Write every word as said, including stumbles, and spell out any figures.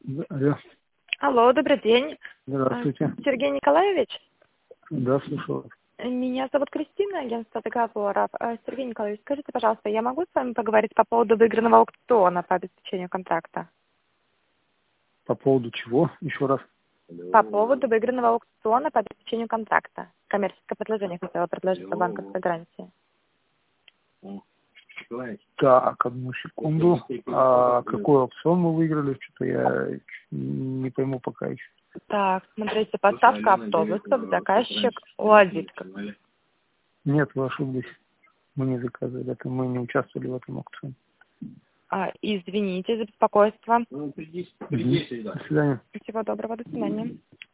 Да, алло. Алло, добрый день. Здравствуйте. Сергей Николаевич? Да, слушаю вас. Меня зовут Кристина, агентство договоров. Сергей Николаевич, скажите, пожалуйста, я могу с вами поговорить по поводу выигранного аукциона по обеспечению контракта? По поводу чего? Еще раз. По поводу выигранного аукциона по обеспечению контракта. Коммерческое предложение хотела предложить по банковской гарантии. Так, одну секунду. А какой аукцион мы выиграли? Что-то я не пойму пока еще. Так, смотрите, поставка автобусов, заказчик УАЗик. Нет, вы ошиблись. Мы не заказывали это, мы не участвовали в этом аукционе. А, извините за беспокойство. Угу. До свидания. Всего доброго, до свидания.